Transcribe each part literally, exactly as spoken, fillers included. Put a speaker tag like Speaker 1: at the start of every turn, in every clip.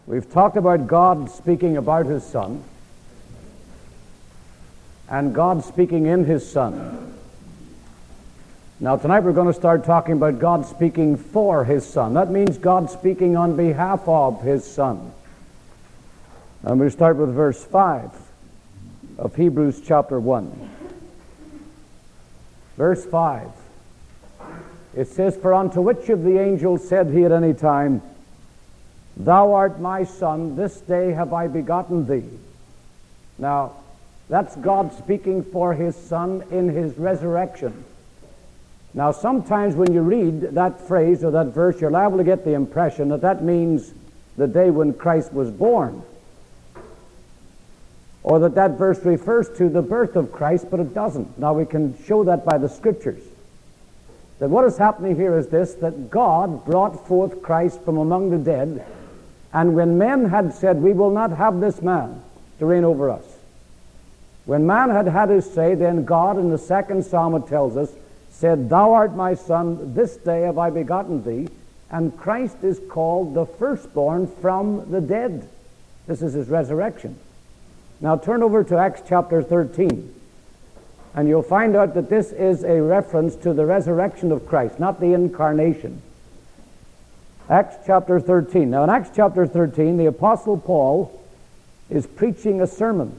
Speaker 1: We've talked about God speaking about His Son, and God speaking in His Son. Now tonight we're going to start talking about God speaking for His Son. That means God speaking on behalf of His Son. And we'll start with verse five of Hebrews chapter one. Verse five. It says, "For unto which of the angels said He at any time, Thou art my Son, this day have I begotten thee." Now, that's God speaking for His Son in His resurrection. Now, sometimes when you read that phrase or that verse, you're liable to get the impression that that means the day when Christ was born, or that that verse refers to the birth of Christ, but it doesn't. Now, we can show that by the Scriptures. That what is happening here is this, that God brought forth Christ from among the dead, and when men had said, "We will not have this man to reign over us," when man had had his say, then God, in the second psalm it tells us, said, "Thou art my Son, this day have I begotten thee," and Christ is called the firstborn from the dead. This is His resurrection. Now turn over to Acts chapter thirteen, and you'll find out that this is a reference to the resurrection of Christ, not the incarnation. Acts chapter thirteen. Now in Acts chapter thirteen, the Apostle Paul is preaching a sermon.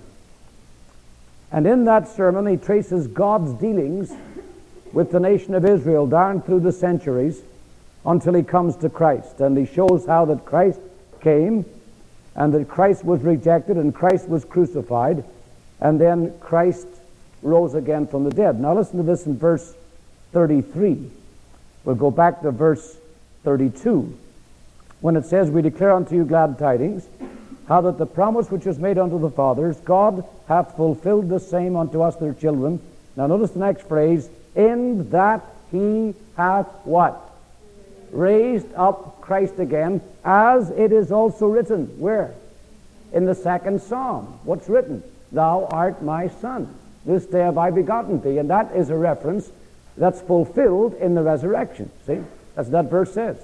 Speaker 1: And in that sermon he traces God's dealings with the nation of Israel down through the centuries until he comes to Christ. And he shows how that Christ came, and that Christ was rejected, and Christ was crucified, and then Christ rose again from the dead. Now listen to this in verse thirty-three. We'll go back to verse thirty-two, when it says, "We declare unto you glad tidings, how that the promise which was made unto the fathers, God hath fulfilled the same unto us their children." Now notice the next phrase, "in that He hath" what? "Raised up Christ again, as it is also written." Where? In the second psalm. What's written? "Thou art my Son, this day have I begotten thee." And that is a reference that's fulfilled in the resurrection. See? That's what that verse says.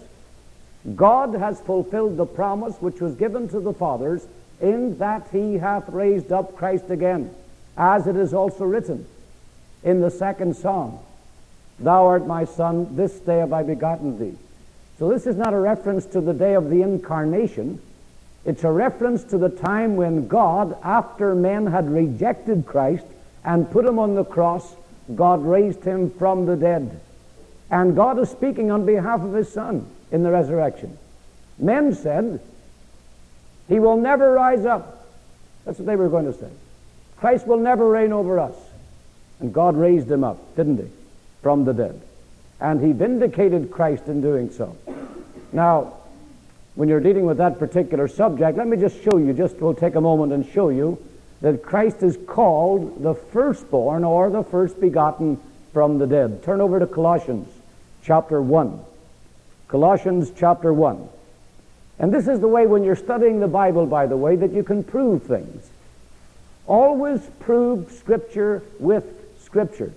Speaker 1: God has fulfilled the promise which was given to the fathers, in that He hath raised up Christ again, as it is also written in the second psalm, "Thou art my Son, this day have I begotten thee." So this is not a reference to the day of the incarnation. It's a reference to the time when God, after men had rejected Christ and put Him on the cross, God raised Him from the dead. And God is speaking on behalf of His Son in the resurrection. Men said, "He will never rise up." That's what they were going to say. "Christ will never reign over us." And God raised Him up, didn't He? From the dead. And He vindicated Christ in doing so. Now, when you're dealing with that particular subject, let me just show you, just we'll take a moment and show you that Christ is called the firstborn, or the first begotten from the dead. Turn over to Colossians chapter one. Colossians chapter one. And this is the way, when you're studying the Bible, by the way, that you can prove things. Always prove Scripture with Scripture.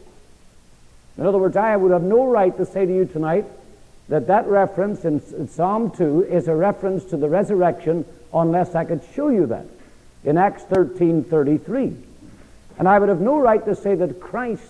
Speaker 1: In other words, I would have no right to say to you tonight that that reference in, in Psalm two is a reference to the resurrection unless I could show you that in Acts thirteen thirty-three. And I would have no right to say that Christ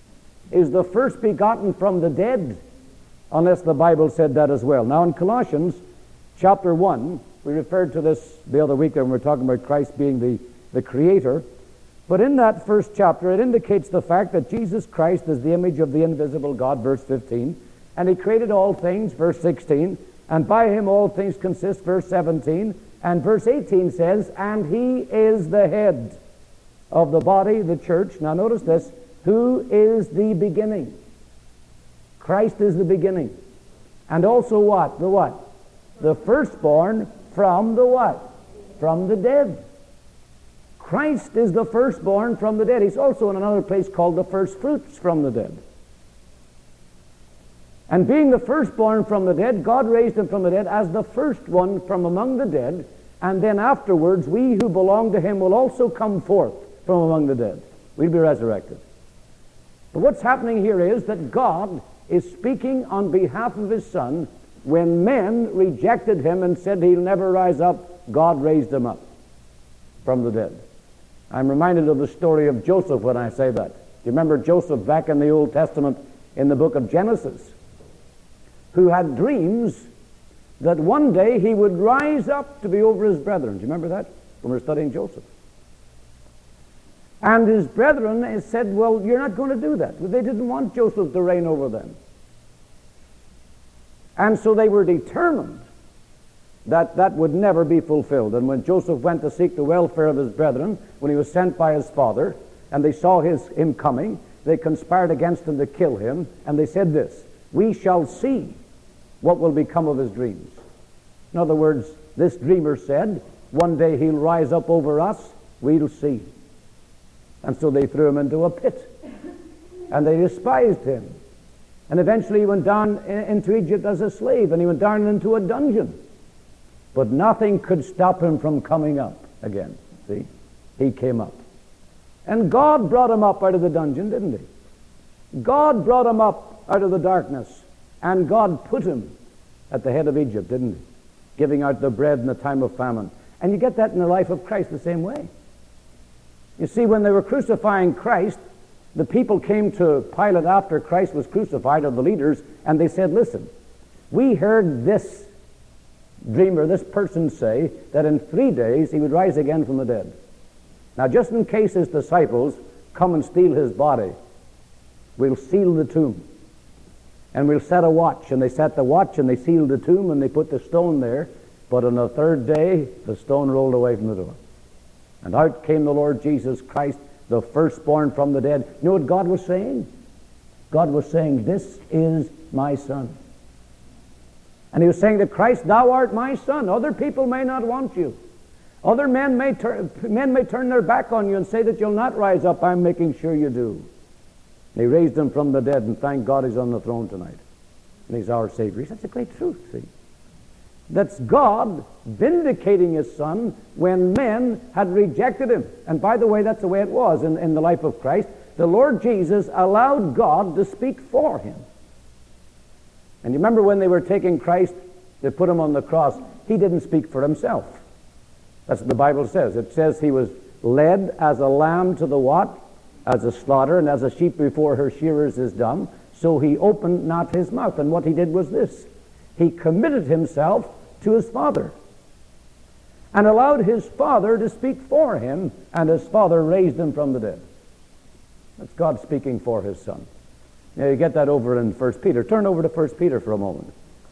Speaker 1: is the first begotten from the dead unless the Bible said that as well. Now in Colossians chapter one, we referred to this the other week when we were talking about Christ being the, the Creator. But in that first chapter, it indicates the fact that Jesus Christ is the image of the invisible God, verse fifteen, and He created all things, verse sixteen, and by Him all things consist, verse seventeen, and verse eighteen says, "And He is the head of the body, the church." Now notice this, "who is the beginning." Christ is the beginning. And also what? The what? The firstborn from the what? From the dead. Christ is the firstborn from the dead. He's also in another place called the first fruits from the dead. And being the firstborn from the dead, God raised Him from the dead as the first one from among the dead, and then afterwards we who belong to Him will also come forth from among the dead. We'll be resurrected. But what's happening here is that God is speaking on behalf of His Son when men rejected Him and said He'll never rise up God raised him up from the dead. I'm reminded of the story of Joseph when I say that. Do you remember Joseph back in the Old Testament in the book of Genesis, who had dreams that one day he would rise up to be over his brethren? Do you remember that when we were studying Joseph? And his brethren said, well, you're not going to do that. They didn't want Joseph to reign over them. And so they were determined that that would never be fulfilled. And when Joseph went to seek the welfare of his brethren, when he was sent by his father, and they saw his, him coming, they conspired against him to kill him, and they said this, we shall see what will become of his dreams. In other words, this dreamer said, one day he'll rise up over us, we'll see. And so they threw him into a pit, and they despised him. And eventually he went down into Egypt as a slave, and he went down into a dungeon. But nothing could stop him from coming up again. See? He came up. And God brought him up out of the dungeon, didn't he? God brought him up out of the darkness, and God put him at the head of Egypt, didn't he? Giving out the bread in the time of famine. And you get that in the life of Christ the same way. You see, when they were crucifying Christ, the people came to Pilate after Christ was crucified, or the leaders, and they said, listen, we heard this dreamer, this person say that in three days he would rise again from the dead. Now, just in case his disciples come and steal his body, we'll seal the tomb. And we'll set a watch. And they set the watch and they sealed the tomb and they put the stone there. But on the third day, the stone rolled away from the door. And out came the Lord Jesus Christ, the firstborn from the dead. You know what God was saying? God was saying, this is my son. And he was saying to Christ, thou art my son. Other people may not want you. Other men may, tur- men may turn their back on you and say that you'll not rise up. I'm making sure you do. And he raised him from the dead, and thank God he's on the throne tonight. And he's our Savior. That's a great truth, see. That's God vindicating his son when men had rejected him. And by the way, that's the way it was in, in the life of Christ. The Lord Jesus allowed God to speak for him. And you remember when they were taking Christ to put him on the cross, he didn't speak for himself. That's what the Bible says. It says he was led as a lamb to the what? As a slaughter, and as a sheep before her shearers is dumb. So he opened not his mouth. And what he did was this. He committed himself to his Father and allowed his Father to speak for him, and his Father raised him from the dead. That's God speaking for his son. Now you get that over in First Peter. Turn over to First Peter for a moment.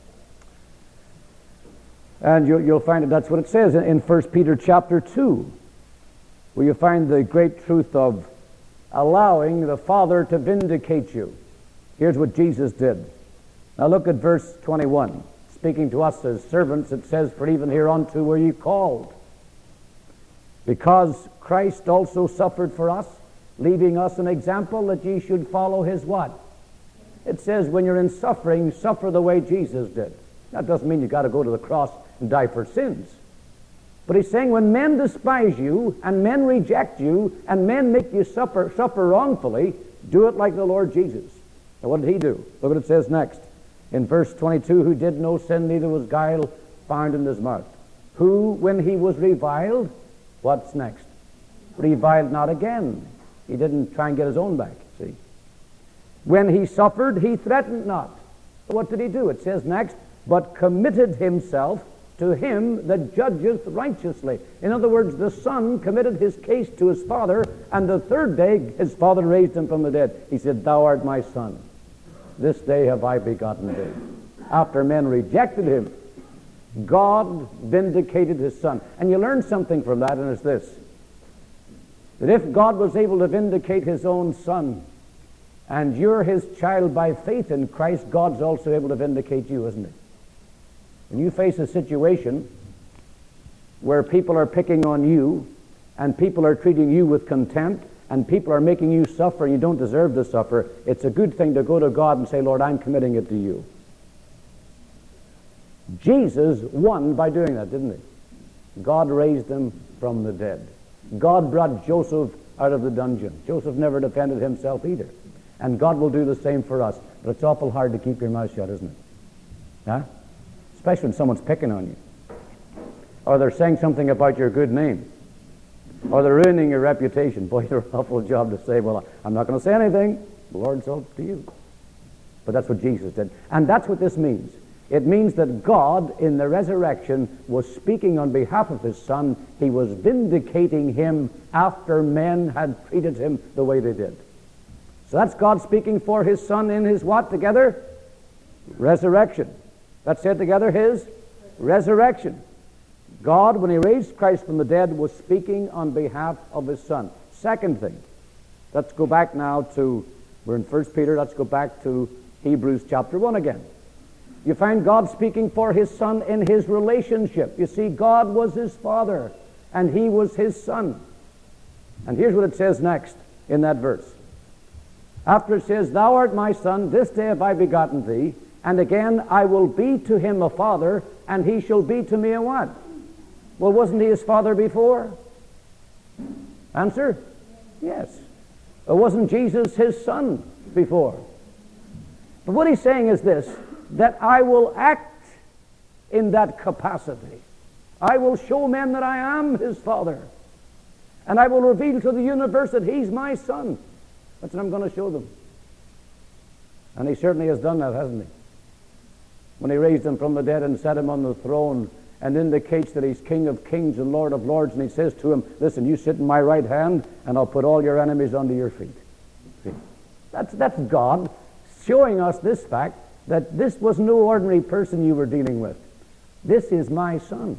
Speaker 1: And you, you'll find that that's what it says in First Peter chapter two, where you find the great truth of allowing the Father to vindicate you. Here's what Jesus did. Now look at verse twenty-one. Speaking to us as servants, it says, for even hereunto were ye called, because Christ also suffered for us, leaving us an example that ye should follow his what? It says when you're in suffering, suffer the way Jesus did. That doesn't mean you've got to go to the cross and die for sins. But he's saying when men despise you, and men reject you, and men make you suffer, suffer wrongfully, do it like the Lord Jesus. And what did he do? Look what it says next. In verse twenty-two, who did no sin, neither was guile found in his mouth. Who, when he was reviled, what's next? Reviled not again. He didn't try and get his own back, see. When he suffered, he threatened not. What did he do? It says next, but committed himself to him that judgeth righteously. In other words, the Son committed his case to his Father, and the third day his Father raised him from the dead. He said, thou art my Son. This day have I begotten thee. After men rejected him, God vindicated his Son. And you learn something from that, and it's this. That if God was able to vindicate his own Son, and you're his child by faith in Christ, God's also able to vindicate you, isn't he? When you face a situation where people are picking on you, and people are treating you with contempt, and people are making you suffer, and you don't deserve to suffer, it's a good thing to go to God and say, Lord, I'm committing it to you. Jesus won by doing that, didn't he? God raised him from the dead. God brought Joseph out of the dungeon. Joseph never defended himself either. And God will do the same for us. But it's awful hard to keep your mouth shut, isn't it? Huh? Especially when someone's picking on you. or they're saying something about your good name, or they're ruining your reputation. Boy, you're an awful job to say, well, I'm not going to say anything. The Lord's up to you. But that's what Jesus did. And that's what this means. It means that God, in the resurrection, was speaking on behalf of his Son. He was vindicating him after men had treated him the way they did. So that's God speaking for his Son in his what together? Resurrection. Let's say it together, his resurrection. God, when he raised Christ from the dead, was speaking on behalf of his Son. Second thing, let's go back now to, we're in First Peter, let's go back to Hebrews chapter one again. You find God speaking for his Son in his relationship. You see, God was his Father, and he was his Son. And here's what it says next in that verse. After it says, Thou art my Son, this day have I begotten thee, and again I will be to him a father, and he shall be to me a what? Well, wasn't he his father before? Answer? Yes. Or wasn't Jesus his Son before? But what he's saying is this, that I will act in that capacity. I will show men that I am his Father. And I will reveal to the universe that he's my Son. That's what I'm going to show them. And he certainly has done that, hasn't he? When he raised him from the dead and set him on the throne and indicates that he's King of kings and Lord of lords, and he says to him, listen, you sit in my right hand and I'll put all your enemies under your feet. See? That's, that's God showing us this fact, that this was no ordinary person you were dealing with. This is my Son.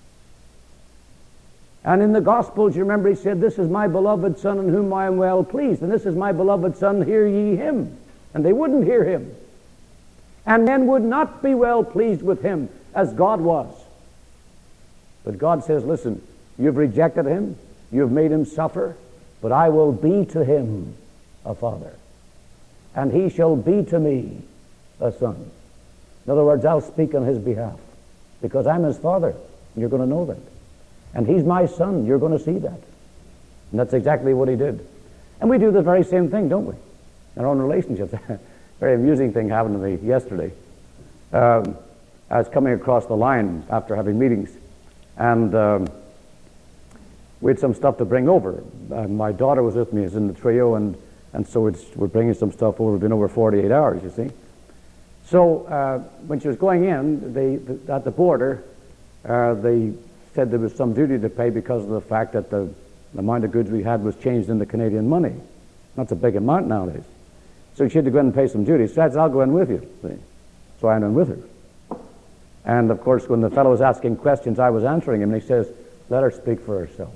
Speaker 1: And in the Gospels, you remember he said, this is my beloved Son in whom I am well pleased. And this is my beloved Son, hear ye him. And they wouldn't hear him. And men would not be well pleased with him as God was. But God says, listen, you've rejected him, you've made him suffer, but I will be to him a father. And he shall be to me a son. In other words, I'll speak on his behalf because I'm his father. And you're going to know that. And he's my Son. You're going to see that. And that's exactly what he did. And we do the very same thing, don't we? In our own relationships. Very amusing thing happened to me yesterday. Um, I was coming across the line after having meetings, and um, we had some stuff to bring over. Uh, my daughter was with me, is in the trio, and, and so it's, we're bringing some stuff over. We've been over forty-eight hours, you see. So uh, when she was going in, they, the, at the border, uh, they said there was some duty to pay because of the fact that the, the amount of goods we had was changed into Canadian money. That's a big amount nowadays. So she had to go in and pay some duty. So I said, I'll go in with you. See? So I went in with her. And of course, when the fellow was asking questions, I was answering him, and he says, let her speak for herself.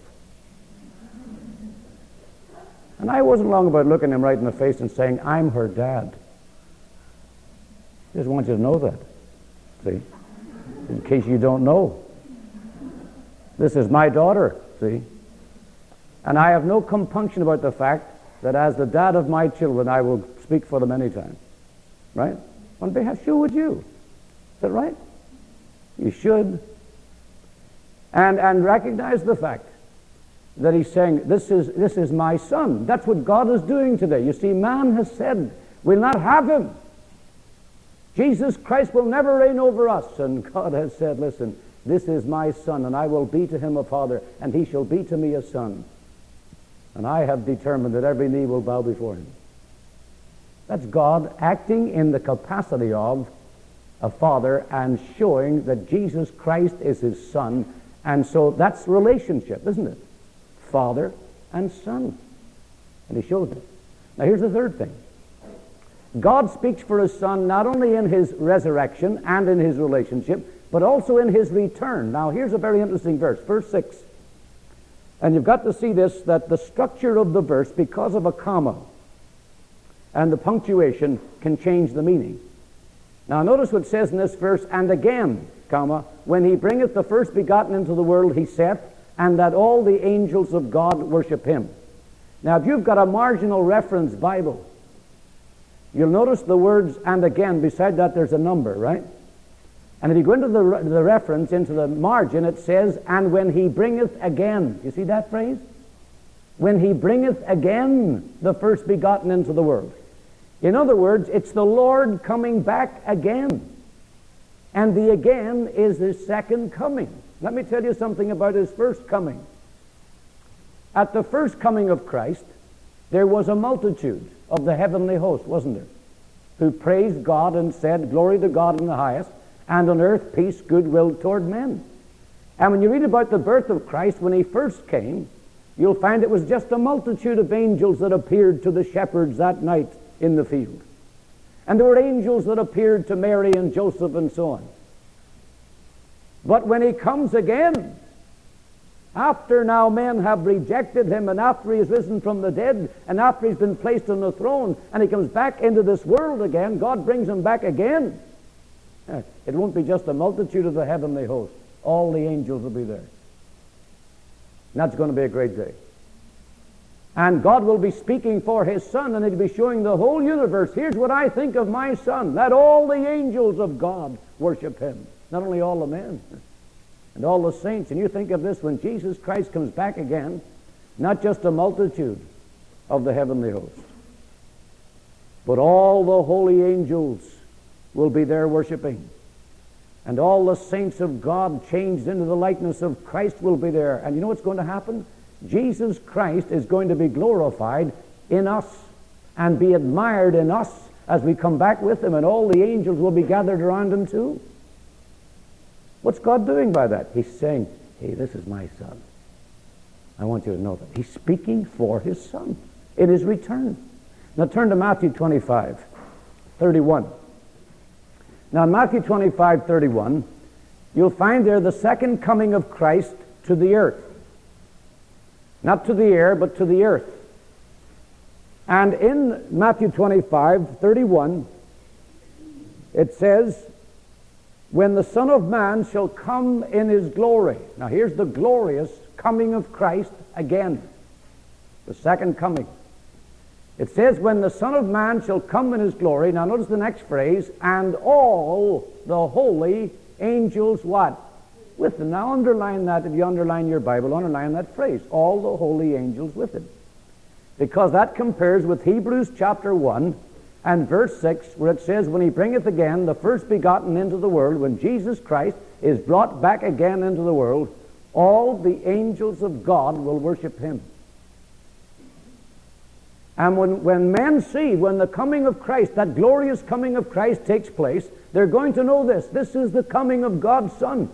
Speaker 1: And I wasn't long about looking him right in the face and saying, I'm her dad. I just want you to know that. See? In case you don't know. This is my daughter, see? And I have no compunction about the fact that as the dad of my children, I will speak for them anytime. Right? On behalf, so would you. Is that right? You should. And and recognize the fact that he's saying, this is, this is my Son. That's what God is doing today. You see, man has said, we'll not have him. Jesus Christ will never reign over us. And God has said, listen, this is my Son, and I will be to him a father, and he shall be to me a son. And I have determined that every knee will bow before him. That's God acting in the capacity of a father and showing that Jesus Christ is his Son. And so that's relationship, isn't it? Father and Son. And he shows it. Now here's the third thing. God speaks for his Son not only in his resurrection and in his relationship, but also in his return. Now here's a very interesting verse, verse six. And you've got to see this, that the structure of the verse, because of a comma and the punctuation, can change the meaning. Now notice what it says in this verse, and again, comma, when he bringeth the first begotten into the world, he saith, and that all the angels of God worship him. Now if you've got a marginal reference Bible, you'll notice the words, and again, beside that there's a number, right? And if you go into the, the reference, into the margin, it says, and when he bringeth again. You see that phrase? When he bringeth again the first begotten into the world. In other words, it's the Lord coming back again. And the again is his second coming. Let me tell you something about his first coming. At the first coming of Christ, there was a multitude of the heavenly host, wasn't there, who praised God and said, "Glory to God in the highest, and on earth peace, goodwill toward men." And when you read about the birth of Christ, when he first came, you'll find it was just a multitude of angels that appeared to the shepherds that night in the field. And there were angels that appeared to Mary and Joseph and so on. But when he comes again, after now men have rejected him, and after he is risen from the dead, and after he's been placed on the throne, and he comes back into this world again, God brings him back again. It won't be just a multitude of the heavenly host. All the angels will be there. And that's going to be a great day. And God will be speaking for his Son, and he'll be showing the whole universe, here's what I think of my Son. Let all the angels of God worship him. Not only all the men and all the saints. And you think of this, when Jesus Christ comes back again, not just a multitude of the heavenly host, but all the holy angels will be there worshiping. And all the saints of God changed into the likeness of Christ will be there. And you know what's going to happen? Jesus Christ is going to be glorified in us and be admired in us as we come back with him, and all the angels will be gathered around him too. What's God doing by that? He's saying, hey, this is my Son. I want you to know that. He's speaking for his Son in his return. Now turn to Matthew twenty-five, thirty-one. Now in Matthew twenty-five, thirty-one, you'll find there the second coming of Christ to the earth. Not to the air, but to the earth. And in Matthew twenty-five, thirty-one, it says, when the Son of Man shall come in his glory. Now here's the glorious coming of Christ again. The second coming. It says, when the Son of Man shall come in his glory. Now notice the next phrase, and all the holy angels what? With him. Now underline that. If you underline your Bible, underline that phrase. All the holy angels with him. Because that compares with Hebrews chapter one and verse six, where it says, when he bringeth again the first begotten into the world, when Jesus Christ is brought back again into the world, all the angels of God will worship him. And when, when men see, when the coming of Christ, that glorious coming of Christ takes place, they're going to know this. This is the coming of God's Son.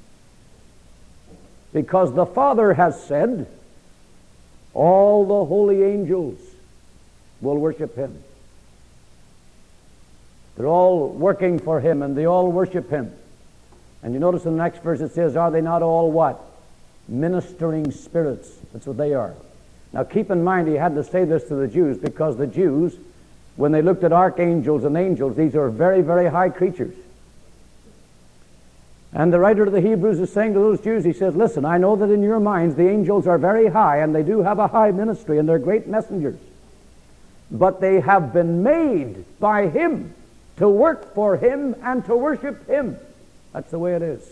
Speaker 1: Because the Father has said, all the holy angels will worship him. They're all working for him, and they all worship him. And you notice in the next verse it says, are they not all what? Ministering spirits. That's what they are. Now keep in mind, he had to say this to the Jews, because the Jews, when they looked at archangels and angels, these are very, very high creatures. And the writer of the Hebrews is saying to those Jews, he says, listen, I know that in your minds the angels are very high, and they do have a high ministry, and they're great messengers. But they have been made by him to work for him and to worship him. That's the way it is.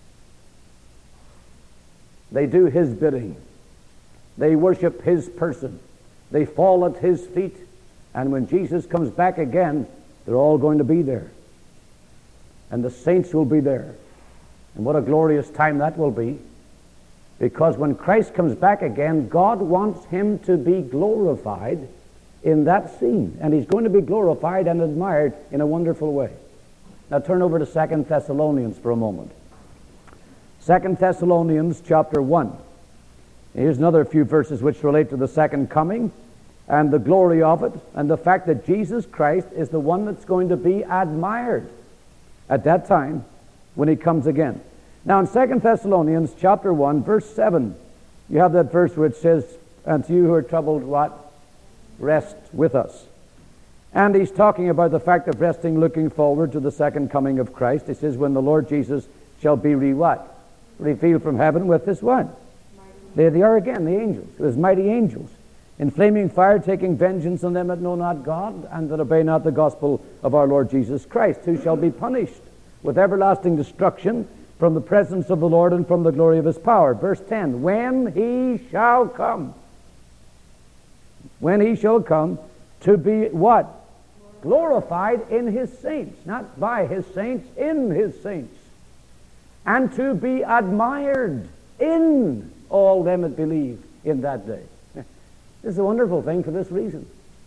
Speaker 1: They do his bidding. They worship his person. They fall at his feet. And when Jesus comes back again, they're all going to be there. And the saints will be there. And what a glorious time that will be. Because when Christ comes back again, God wants him to be glorified in that scene. And he's going to be glorified and admired in a wonderful way. Now turn over to Second Thessalonians for a moment. Second Thessalonians chapter one. Here's another few verses which relate to the second coming and the glory of it, and the fact that Jesus Christ is the one that's going to be admired at that time when he comes again. Now in Second Thessalonians chapter one, verse seven, you have that verse where it says, and to you who are troubled, what? Rest with us. And he's talking about the fact of resting, looking forward to the second coming of Christ. He says, when the Lord Jesus shall be re what? Revealed from heaven with his what? There they are again, the angels, his mighty angels, in flaming fire, taking vengeance on them that know not God, and that obey not the gospel of our Lord Jesus Christ, who shall be punished with everlasting destruction from the presence of the Lord and from the glory of his power. Verse ten, when he shall come, when he shall come to be what? Glorified in his saints, not by his saints, in his saints. and to be admired in all them that believe in that day. This is a wonderful thing for this reason.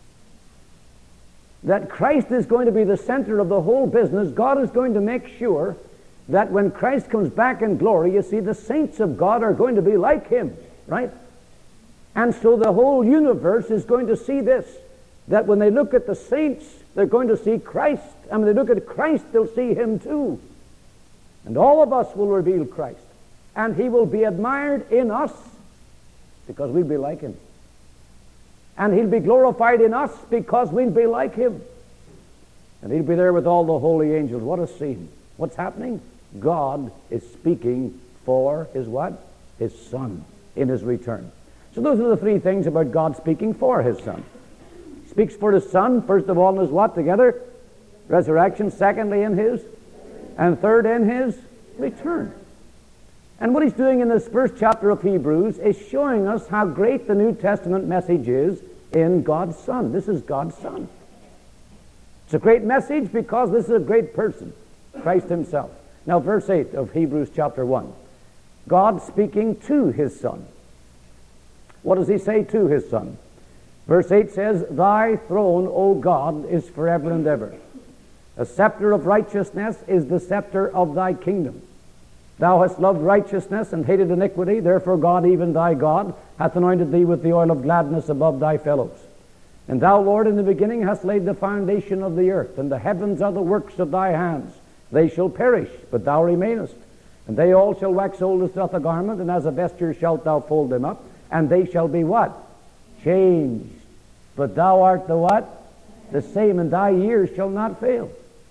Speaker 1: That Christ is going to be the center of the whole business. God is going to make sure that when Christ comes back in glory, you see, the saints of God are going to be like him, right? And so the whole universe is going to see this, that when they look at the saints, they're going to see Christ. And when they look at Christ, they'll see him too. And all of us will reveal Christ. And he will be admired in us because we'll be like him. And he'll be glorified in us because we'll be like him. And he'll be there with all the holy angels. What a scene. What's happening? God is speaking for his what? His Son in his return. So those are the three things about God speaking for his Son. He speaks for his Son, first of all, in his what together? Resurrection. Secondly, in his, and third, in his return. And what he's doing in this first chapter of Hebrews is showing us how great the New Testament message is in God's Son. This is God's Son. It's a great message because this is a great person, Christ himself. Now, verse eight of Hebrews chapter one. God speaking to his Son. What does he say to his Son? Verse eight says, Thy throne, O God, is forever and ever. A scepter of righteousness is the scepter of thy kingdom. Thou hast loved righteousness and hated iniquity, therefore God, even thy God, hath anointed thee with the oil of gladness above thy fellows. And thou, Lord, in the beginning hast laid the foundation of the earth, and the heavens are the works of thy hands. They shall perish, but thou remainest. And they all shall wax old as doth a garment, and as a vesture shalt thou fold them up, and they shall be what? Changed. But thou art the what? The same, and thy years shall not fail.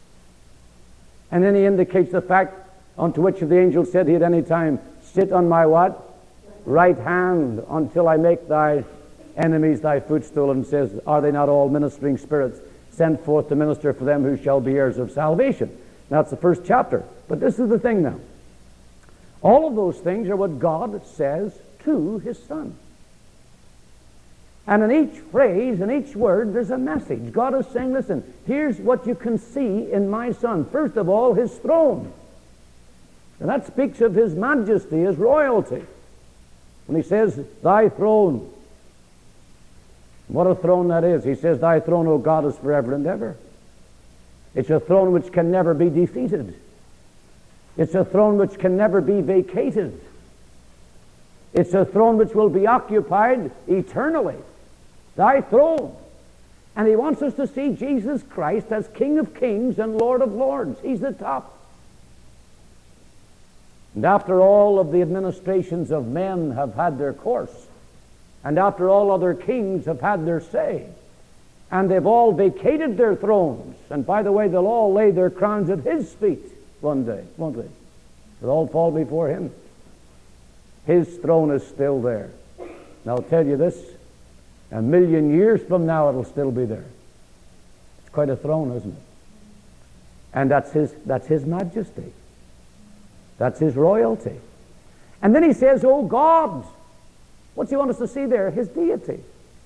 Speaker 1: And then he indicates the fact unto which of the angels said he at any time, Sit on my what? Right hand, until I make thy enemies thy footstool, and says, Are they not all ministering spirits sent forth to minister for them who shall be heirs of salvation? That's the first chapter. But this is the thing now. All of those things are what God says to his Son. And in each phrase, in each word, there's a message. God is saying, listen, here's what you can see in my Son. First of all, his throne. And that speaks of his majesty, his royalty. When he says, Thy throne. What a throne that is. He says, Thy throne, O God, is forever and ever. It's a throne which can never be defeated. It's a throne which can never be vacated. It's a throne which will be occupied eternally. Thy throne. And he wants us to see Jesus Christ as King of kings and Lord of lords. He's the top. And after all of the administrations of men have had their course, and after all other kings have had their say, and they've all vacated their thrones, and by the way, they'll all lay their crowns at his feet one day, won't they? They'll all fall before him. His throne is still there. And I'll tell you this, a million years from now it'll still be there. It's quite a throne, isn't it? And that's his, that's his majesty. That's his royalty. And then he says, Oh God. What's he want us to see there? His deity.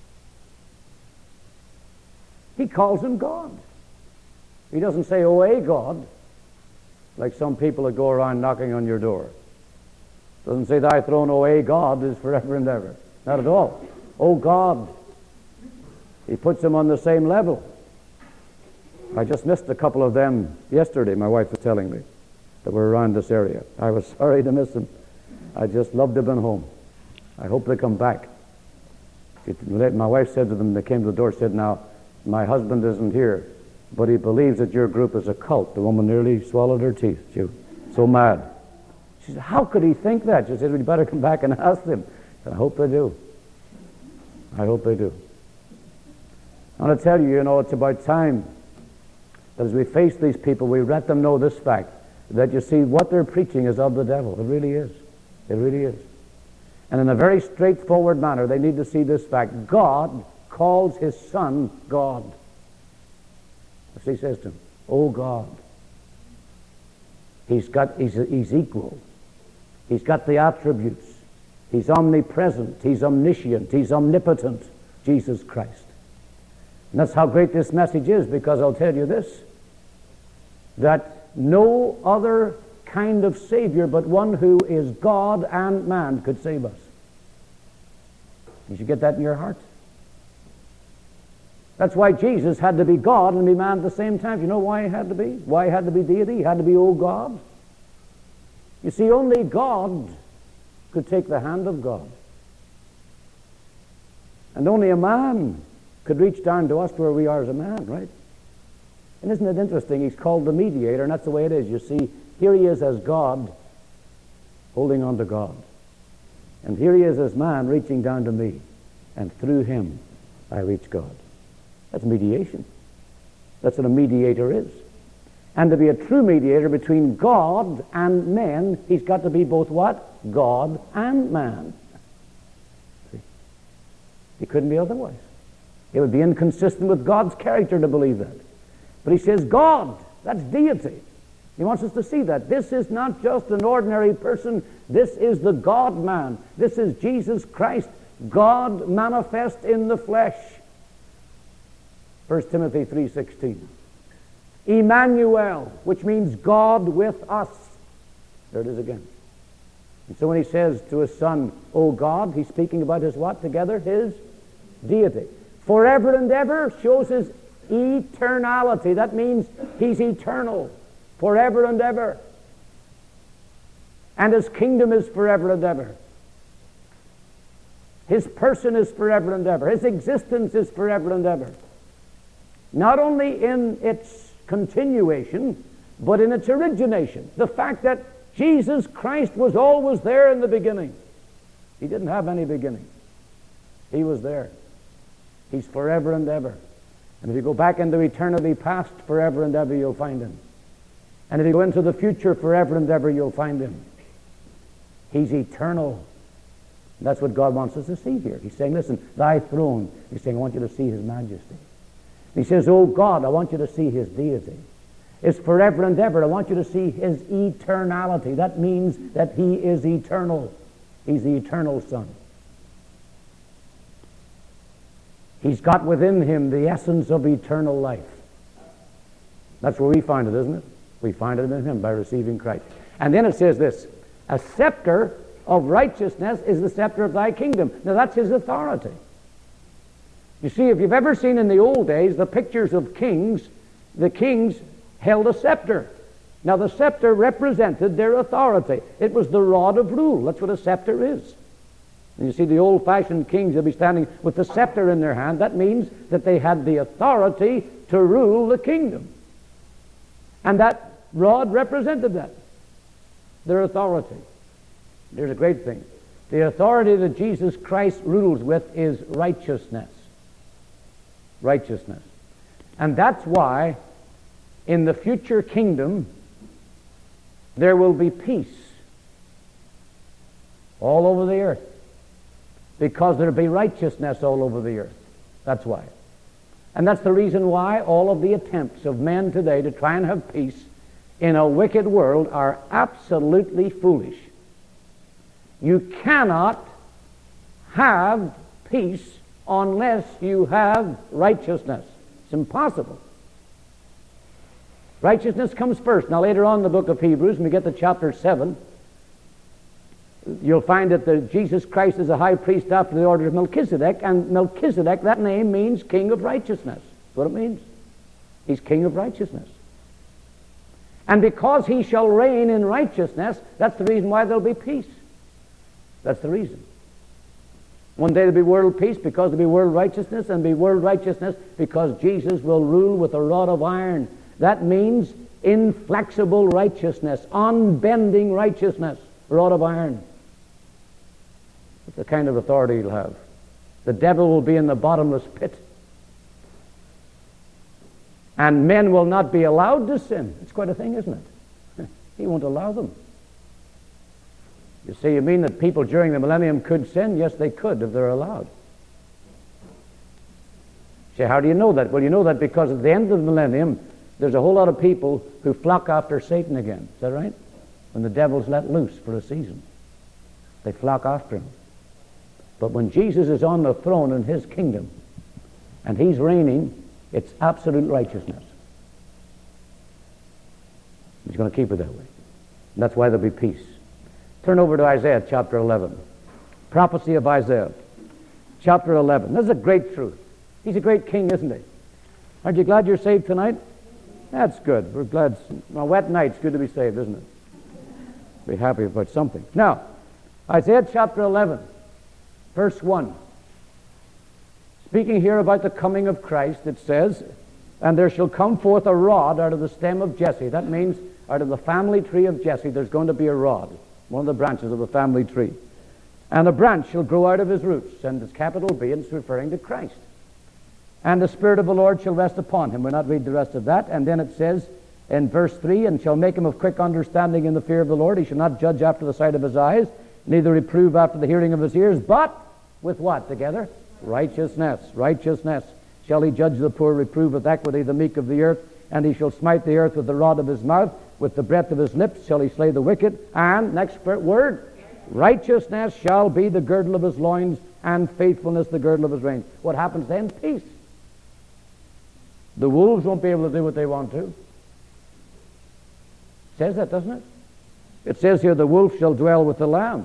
Speaker 1: He calls him God. He doesn't say, Oh, a God, like some people that go around knocking on your door. Doesn't say, Thy throne, O a God, is forever and ever. Not at all. Oh God. He puts him on the same level. I just missed a couple of them yesterday, my wife was telling me, that were around this area. I was sorry to miss them. I just loved to have been home. I hope they come back. My wife said to them, they came to the door, said, Now, my husband isn't here, but he believes that your group is a cult. The woman nearly swallowed her teeth. She was so mad. She said, How could he think that? She said, We'd better come back and ask them. I hope they do. I hope they do. I want to tell you, you know, it's about time that as we face these people, we let them know this fact, that you see what they're preaching is of the devil. It really is. It really is. And in a very straightforward manner, they need to see this fact. God calls his Son God. As he says to him, Oh God. He's got, he's, he's equal. He's got the attributes. He's omnipresent. He's omniscient. He's omnipotent. Jesus Christ. And that's how great this message is, because I'll tell you this, that no other kind of Savior, but one who is God and man could save us. You should get that in your heart. That's why Jesus had to be God and be man at the same time. You know why he had to be? Why he had to be deity? He had to be old God. You see, only God could take the hand of God. And only a man could reach down to us where we are as a man, right? And isn't it interesting? He's called the mediator, and that's the way it is. You see, here he is as God, holding on to God. And here he is as man, reaching down to me. And through him, I reach God. That's mediation. That's what a mediator is. And to be a true mediator between God and men, he's got to be both what? God and man. See? He couldn't be otherwise. It would be inconsistent with God's character to believe that. But he says God, that's deity. He wants us to see that. This is not just an ordinary person. This is the God-man. This is Jesus Christ, God manifest in the flesh. First Timothy three sixteen. Emmanuel, which means God with us. There it is again. And so when he says to his son, O God, he's speaking about his what together? His deity. Forever and ever shows his eternality. That means he's eternal. Forever and ever. And his kingdom is forever and ever. His person is forever and ever. His existence is forever and ever. Not only in its continuation, but in its origination. The fact that Jesus Christ was always there in the beginning. He didn't have any beginning. He was there. He's forever and ever. And if you go back into eternity past, forever and ever you'll find him. And if you go into the future, forever and ever you'll find him. He's eternal. That's what God wants us to see here. He's saying, listen, thy throne. He's saying, I want you to see his majesty. He says, oh God, I want you to see his deity. It's forever and ever. I want you to see his eternality. That means that he is eternal. He's the eternal Son. He's got within him the essence of eternal life. That's where we find it, isn't it? We find it in him by receiving Christ. And then it says this, a scepter of righteousness is the scepter of thy kingdom. Now that's his authority. You see, if you've ever seen in the old days the pictures of kings, the kings held a scepter. Now the scepter represented their authority. It was the rod of rule. That's what a scepter is. And you see the old-fashioned kings, they'll be standing with the scepter in their hand. That means that they had the authority to rule the kingdom. And that rod represented that, their authority. There's a great thing. The authority that Jesus Christ rules with is righteousness. Righteousness. And that's why in the future kingdom there will be peace all over the earth. Because there will be righteousness all over the earth. That's why. And that's the reason why all of the attempts of men today to try and have peace in a wicked world are absolutely foolish. You cannot have peace unless you have righteousness. It's impossible. Righteousness comes first. Now later on in the book of Hebrews, when we get to chapter seven, you'll find that the, Jesus Christ is a high priest after the order of Melchizedek, and Melchizedek, that name means king of righteousness. That's what it means. He's king of righteousness. And because he shall reign in righteousness, that's the reason why there'll be peace. That's the reason. One day there'll be world peace because there'll be world righteousness, and there'll be world righteousness because Jesus will rule with a rod of iron. That means inflexible righteousness, unbending righteousness, rod of iron. That's the kind of authority he'll have. The devil will be in the bottomless pit. And men will not be allowed to sin. It's quite a thing, isn't it? He won't allow them. You say, you mean that people during the millennium could sin? Yes, they could if they're allowed. Say, how do you know that? Well, you know that because at the end of the millennium, there's a whole lot of people who flock after Satan again. Is that right? When the devil's let loose for a season, they flock after him. But when Jesus is on the throne in his kingdom, and he's reigning, it's absolute righteousness. He's going to keep it that way. And that's why there'll be peace. Turn over to Isaiah chapter eleven. Prophecy of Isaiah chapter eleven. This is a great truth. He's a great king, isn't he? Aren't you glad you're saved tonight? That's good. We're glad. On a wet night, it's good to be saved, isn't it? Be happy about something. Now, Isaiah chapter eleven, verse one. Speaking here about the coming of Christ, it says, "And there shall come forth a rod out of the stem of Jesse." That means out of the family tree of Jesse, there's going to be a rod, one of the branches of the family tree. "And a branch shall grow out of his roots," and it's capital B, and it's referring to Christ. "And the Spirit of the Lord shall rest upon him." We'll not read the rest of that. And then it says in verse three, "And shall make him of quick understanding in the fear of the Lord. He shall not judge after the sight of his eyes, neither reprove after the hearing of his ears, but," with what together? "Righteousness." Righteousness shall he judge the poor, reprove with equity the meek of the earth. "And he shall smite the earth with the rod of his mouth, with the breath of his lips shall he slay the wicked." And, next word, "Righteousness shall be the girdle of his loins, and faithfulness the girdle of his reins." What happens then? Peace. The wolves won't be able to do what they want to. It says that, doesn't it? It says here, "The wolf shall dwell with the lamb."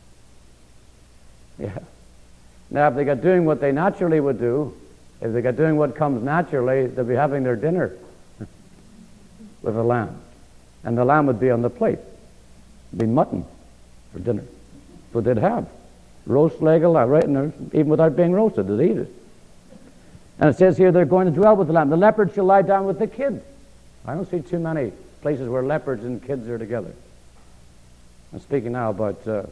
Speaker 1: Yeah. Now, if they got doing what they naturally would do, if they got doing what comes naturally, they'll be having their dinner with a lamb. And the lamb would be on the plate. It'd be mutton for dinner. That's what they'd have. Roast leg of lamb, right in there, even without being roasted, they'd eat it. And it says here they're going to dwell with the lamb. "The leopard shall lie down with the kid." I don't see too many places where leopards and kids are together. I'm speaking now about uh,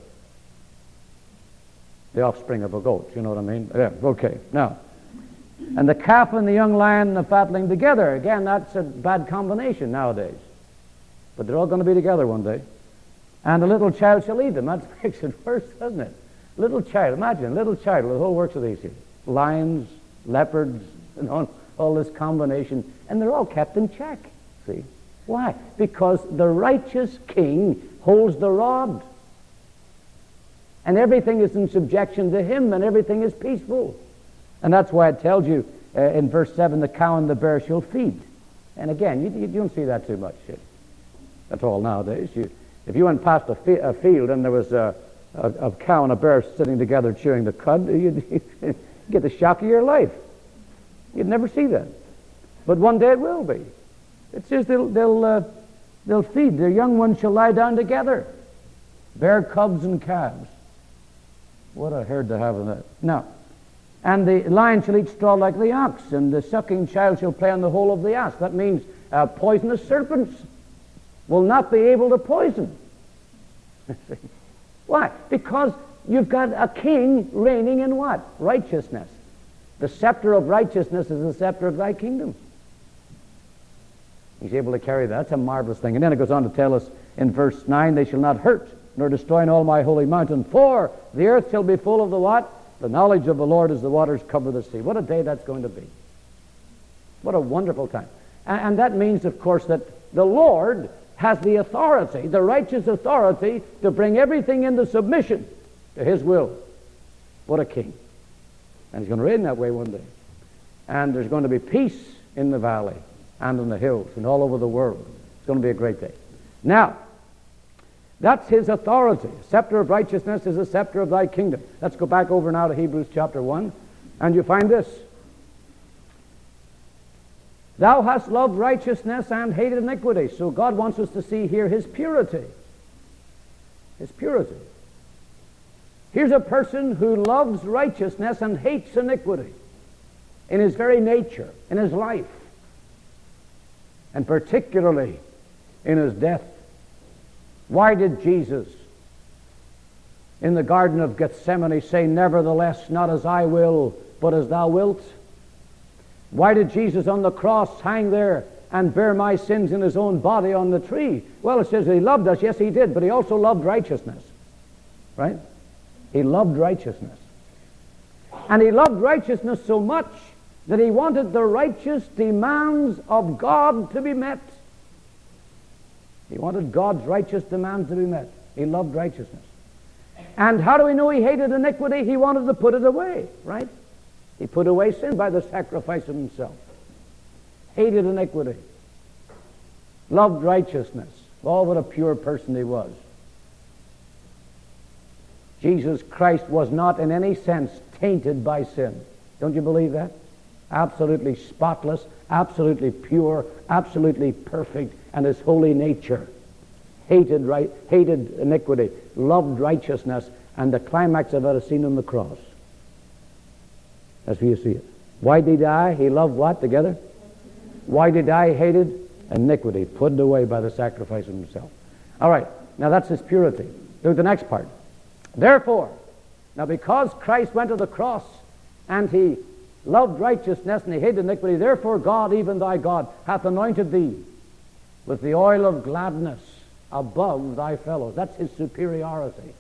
Speaker 1: the offspring of a goat. You know what I mean? Yeah, okay. Now, "And the calf and the young lion and the fatling together." Again, that's a bad combination nowadays. But they're all going to be together one day. "And a little child shall lead them." That makes it worse, doesn't it? Little child. Imagine, little child, the whole works of these here. Lions, leopards, and all, all this combination. And they're all kept in check. See? Why? Because the righteous king holds the rod. And everything is in subjection to him, and everything is peaceful. And that's why it tells you uh, in verse seven, "The cow and the bear shall feed." And again, you, you don't see that too much. That's all nowadays. You, if you went past a, fi a field and there was a, a, a cow and a bear sitting together chewing the cud, you'd, you'd get the shock of your life. You'd never see that. But one day it will be. It says they'll, they'll, uh, they'll feed. Their young ones shall lie down together. Bear cubs and calves. What a herd to have in that. Now, "And the lion shall eat straw like the ox, and the sucking child shall play on the hole of the ass." That means uh, poisonous serpents will not be able to poison. Why? Because you've got a king reigning in what? Righteousness. The scepter of righteousness is the scepter of thy kingdom. He's able to carry that. That's a marvelous thing. And then it goes on to tell us in verse nine, "They shall not hurt nor destroy in all my holy mountain, for the earth shall be full of the" what? "The knowledge of the Lord as the waters cover the sea." What a day that's going to be. What a wonderful time. And, and that means, of course, that the Lord has the authority, the righteous authority, to bring everything into submission to his will. What a king. And he's going to reign that way one day. And there's going to be peace in the valley and in the hills and all over the world. It's going to be a great day. Now, that's his authority. Scepter of righteousness is a scepter of thy kingdom. Let's go back over now to Hebrews chapter one, and you find this. "Thou hast loved righteousness and hated iniquity." So God wants us to see here his purity. His purity. Here's a person who loves righteousness and hates iniquity in his very nature, in his life, and particularly in his death. Why did Jesus in the Garden of Gethsemane say, "Nevertheless, not as I will, but as thou wilt"? Why did Jesus on the cross hang there and bear my sins in his own body on the tree? Well, it says he loved us. Yes, he did, but he also loved righteousness. Right? He loved righteousness. And he loved righteousness so much that he wanted the righteous demands of God to be met. He wanted God's righteous demands to be met. He loved righteousness. And how do we know he hated iniquity? He wanted to put it away, right? He put away sin by the sacrifice of himself. Hated iniquity. Loved righteousness. Oh, what a pure person he was. Jesus Christ was not in any sense tainted by sin. Don't you believe that? Absolutely spotless, absolutely pure, absolutely perfect, and his holy nature. Hated right, hated iniquity, loved righteousness, and the climax of it is seen on the cross. That's where you see it. Why did he die? He loved what together? Why did he die? He hated iniquity, put away by the sacrifice of himself. All right, now that's his purity. Look at the next part. Therefore, now because Christ went to the cross and he loved righteousness and he hated iniquity, therefore God, even thy God, hath anointed thee with the oil of gladness above thy fellows. That's his superiority.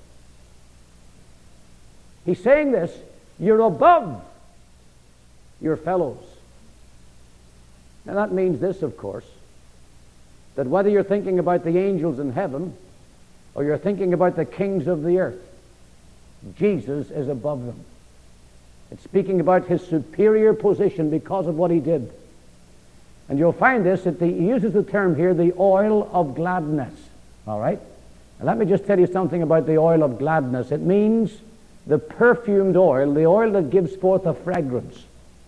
Speaker 1: He's saying this, you're above your fellows. Now that means this, of course, that whether you're thinking about the angels in heaven or you're thinking about the kings of the earth, Jesus is above them. It's speaking about his superior position because of what he did. And you'll find this, that the, he uses the term here, the oil of gladness. All right? And let me just tell you something about the oil of gladness. It means the perfumed oil, the oil that gives forth a fragrance.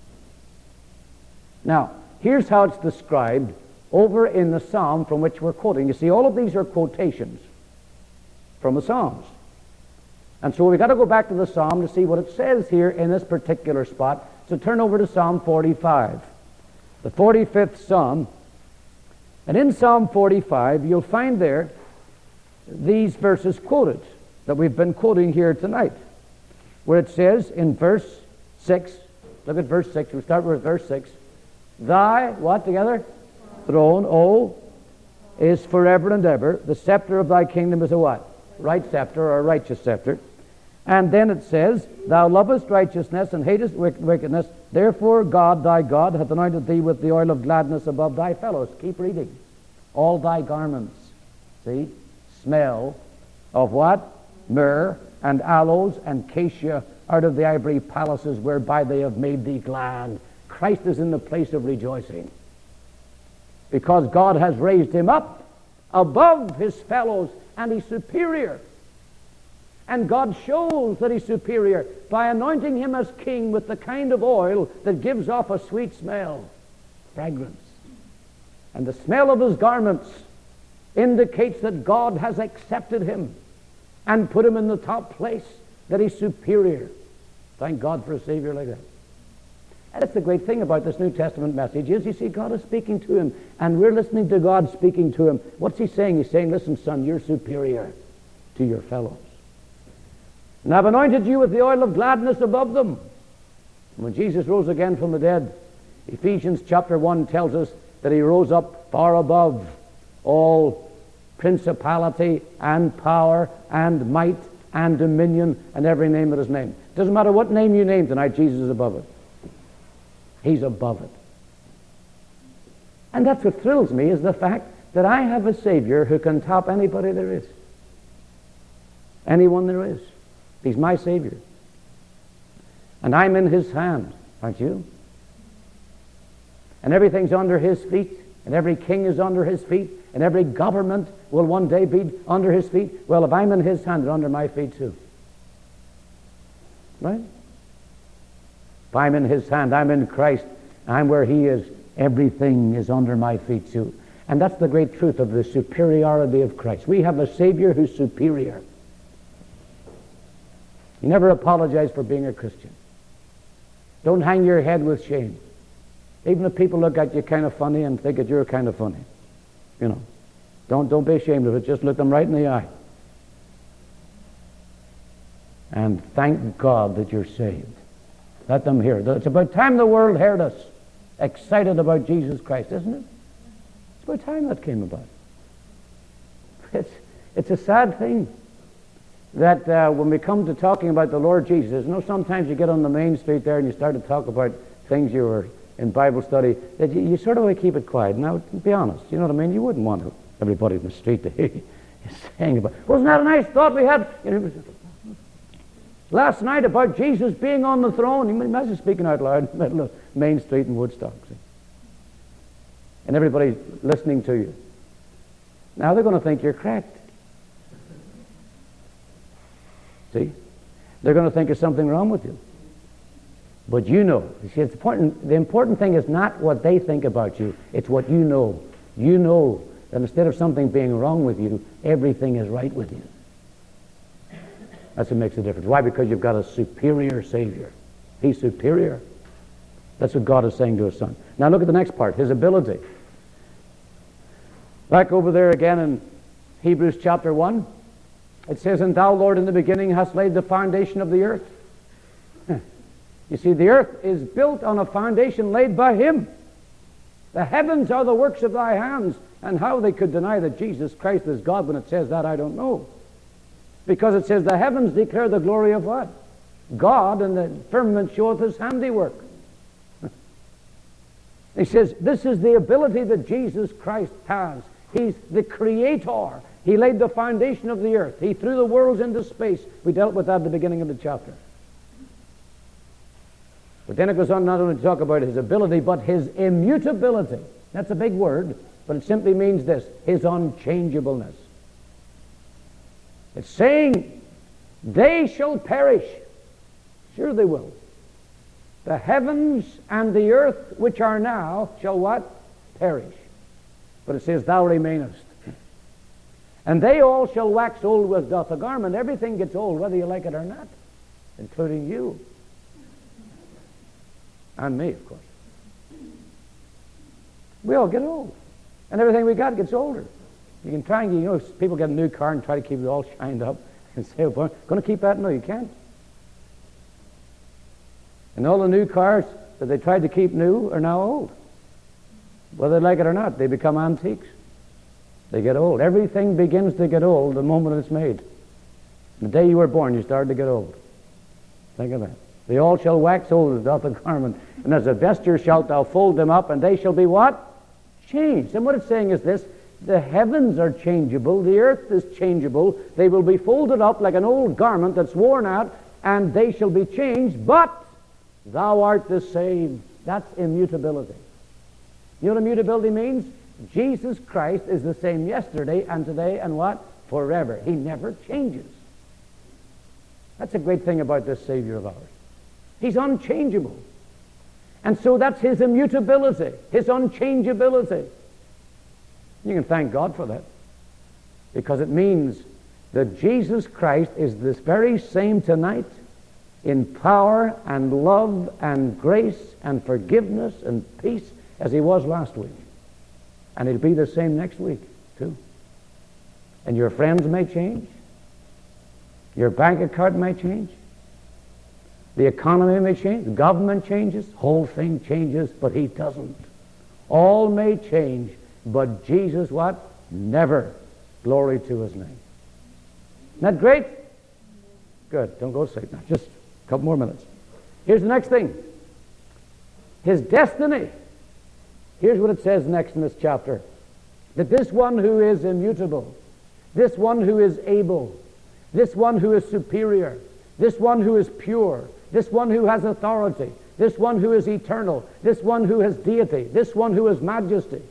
Speaker 1: Now, here's how it's described over in the psalm from which we're quoting. You see, all of these are quotations from the Psalms. And so we've got to go back to the psalm to see what it says here in this particular spot. So turn over to Psalm forty-five, the forty-fifth Psalm. And in Psalm forty-five, you'll find there these verses quoted that we've been quoting here tonight, where it says in verse six, look at verse six, we'll start with verse six, thy, what together? Throne, O, is forever and ever. The scepter of thy kingdom is a what? Right scepter, or a righteous scepter. And then it says, thou lovest righteousness and hatest wickedness, therefore God thy God hath anointed thee with the oil of gladness above thy fellows. Keep reading. All thy garments, see, smell of what? Myrrh and aloes and cassia out of the ivory palaces whereby they have made thee glad. Christ is in the place of rejoicing because God has raised him up above his fellows and he's superior. And God shows that he's superior by anointing him as king with the kind of oil that gives off a sweet smell, fragrance. And the smell of his garments indicates that God has accepted him and put him in the top place, that he's superior. Thank God for a Savior like that. And that's the great thing about this New Testament message is, you see, God is speaking to him, and we're listening to God speaking to him. What's he saying? He's saying, listen, son, you're superior to your fellows. And I've anointed you with the oil of gladness above them. And when Jesus rose again from the dead, Ephesians chapter one tells us that he rose up far above all principality and power and might and dominion and every name that is named. Doesn't matter what name you name tonight, Jesus is above it. He's above it. And that's what thrills me, is the fact that I have a Savior who can top anybody there is. Anyone there is. He's my Savior. And I'm in his hand, aren't you? And everything's under his feet, and every king is under his feet, and every government will one day be under his feet. Well, if I'm in his hand, they're under my feet too. Right? If I'm in his hand, I'm in Christ, I'm where he is, everything is under my feet too. And that's the great truth of the superiority of Christ. We have a Savior who's superior. You never apologize for being a Christian. Don't hang your head with shame. Even if people look at you kind of funny and think that you're kind of funny. You know. Don't, don't be ashamed of it. Just look them right in the eye. And thank God that you're saved. Let them hear. It's about time the world heard us excited about Jesus Christ, isn't it? It's about time that came about. It's, it's a sad thing that uh, when we come to talking about the Lord Jesus, you know, sometimes you get on the main street there and you start to talk about things you were in Bible study, that you, you sort of want to keep it quiet. Now, to be honest, you know what I mean? You wouldn't want to, everybody in the street to hear you saying about, wasn't that a nice thought we had? You know, last night about Jesus being on the throne. You imagine speaking out loud in the middle of Main Street in Woodstock. See? And everybody listening to you. Now they're going to think you're cracked. See? They're going to think there's something wrong with you. But you know. You see, it's important. The important thing is not what they think about you. It's what you know. You know that instead of something being wrong with you, everything is right with you. That's what makes a difference. Why? Because you've got a superior Savior. He's superior. That's what God is saying to His Son. Now look at the next part, His ability. Back over there again in Hebrews chapter one, it says, "And thou, Lord, in the beginning hast laid the foundation of the earth." You see, the earth is built on a foundation laid by Him. The heavens are the works of thy hands. And how they could deny that Jesus Christ is God when it says that, I don't know. Because it says, the heavens declare the glory of what? God, and the firmament showeth His handiwork. He says, this is the ability that Jesus Christ has. He's the Creator. He laid the foundation of the earth. He threw the worlds into space. We dealt with that at the beginning of the chapter. But then it goes on not only to talk about His ability, but His immutability. That's a big word, but it simply means this, His unchangeableness. It's saying, they shall perish. Sure they will. The heavens and the earth which are now shall what? Perish. But it says, thou remainest. And they all shall wax old as doth a garment. Everything gets old, whether you like it or not, including you. And me, of course. We all get old. And everything we got gets older. You can try and, you know, people get a new car and try to keep it all shined up and say, well, going to keep that? No, you can't. And all the new cars that they tried to keep new are now old. Whether they like it or not, they become antiques. They get old. Everything begins to get old the moment it's made. The day you were born, you started to get old. Think of that. They all shall wax old as doth a garment, and as a vesture shalt thou fold them up, and they shall be what? Changed. And what it's saying is this, the heavens are changeable, the earth is changeable, they will be folded up like an old garment that's worn out, and they shall be changed, but thou art the same. That's immutability. You know what immutability means? Jesus Christ is the same yesterday and today and what? Forever. He never changes. That's a great thing about this Savior of ours. He's unchangeable. And so that's His immutability, His unchangeability. You can thank God for that, because it means that Jesus Christ is this very same tonight in power and love and grace and forgiveness and peace as He was last week. And He'll be the same next week too. And your friends may change. Your bank account may change. The economy may change. The government changes. The whole thing changes, but He doesn't. All may change, but Jesus what? Never. Glory to His name. Isn't that great? Good. Don't go to sleep now. Just a couple more minutes. Here's the next thing. His destiny. Here's what it says next in this chapter. That this one who is immutable, this one who is able, this one who is superior, this one who is pure, this one who has authority, this one who is eternal, this one who has deity, this one who has majesty.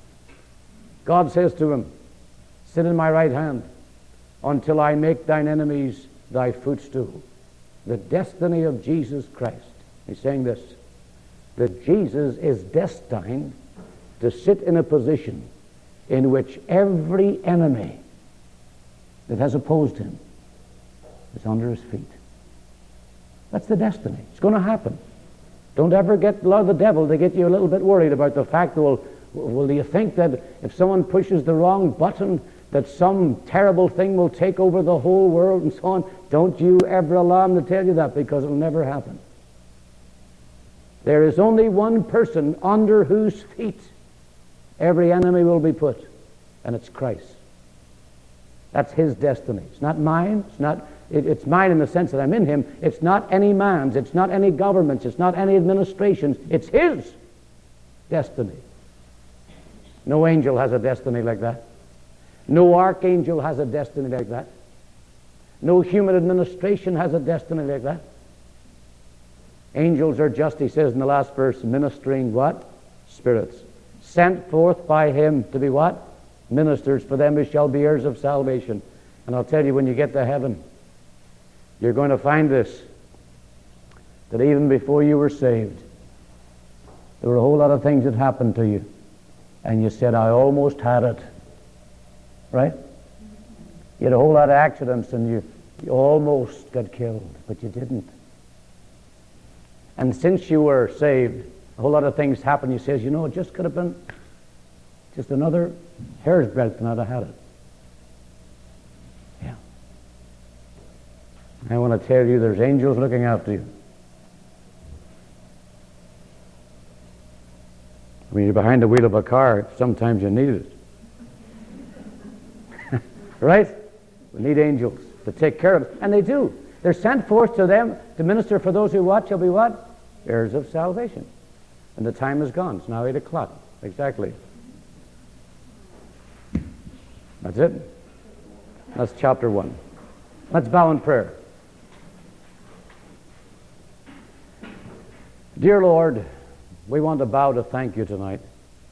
Speaker 1: God says to him, sit in my right hand until I make thine enemies thy footstool. The destiny of Jesus Christ. He's saying this, that Jesus is destined to sit in a position in which every enemy that has opposed Him is under His feet. That's the destiny. It's going to happen. Don't ever get allow the devil to get you a little bit worried about the fact that, well, well, do you think that if someone pushes the wrong button that some terrible thing will take over the whole world and so on? Don't you ever allow him to tell you that, because it'll never happen. There is only one person under whose feet every enemy will be put, and it's Christ. That's His destiny. It's not mine. It's not. It, it's mine in the sense that I'm in Him. It's not any man's. It's not any government's. It's not any administration's. It's His destiny. No angel has a destiny like that. No archangel has a destiny like that. No human administration has a destiny like that. Angels are just, he says in the last verse, ministering what? Spirits. Sent forth by Him to be what? ministers, for them who shall be heirs of salvation. And I'll tell you, when you get to heaven, you're going to find this, that even before you were saved, there were a whole lot of things that happened to you. And you said, I almost had it. Right? You had a whole lot of accidents and you, you almost got killed, but you didn't. And since you were saved, a whole lot of things happened. You says, you know, it just could have been just another hair's breadth and I'd have had it. Yeah. I want to tell you, there's angels looking after you. When you're behind the wheel of a car, sometimes you need it. Right? We need angels to take care of it. And they do. They're sent forth to them to minister for those who what shall be what? Heirs of salvation. And the time is gone. It's now eight o'clock. Exactly. That's it. That's chapter one. Let's bow in prayer. Dear Lord, we want to bow to thank you tonight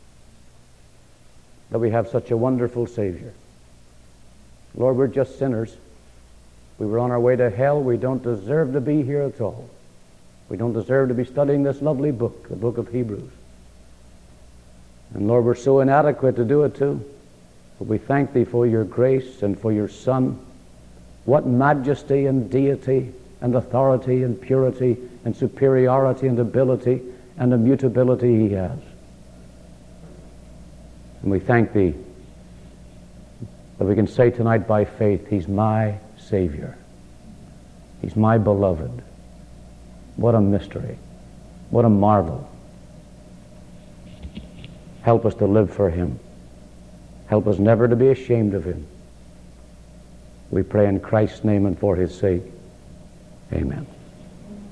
Speaker 1: that we have such a wonderful Savior. Lord, we're just sinners. We were on our way to hell. We don't deserve to be here at all. We don't deserve to be studying this lovely book, the book of Hebrews. And Lord, we're so inadequate to do it too. But we thank thee for your grace and for your Son. What majesty and deity and authority and purity and superiority and ability and immutability he has. And we thank thee that we can say tonight by faith, he's my Savior. He's my beloved. What a mystery. What a marvel. Help us to live for him. Help us never to be ashamed of him. We pray in Christ's name and for his sake. Amen.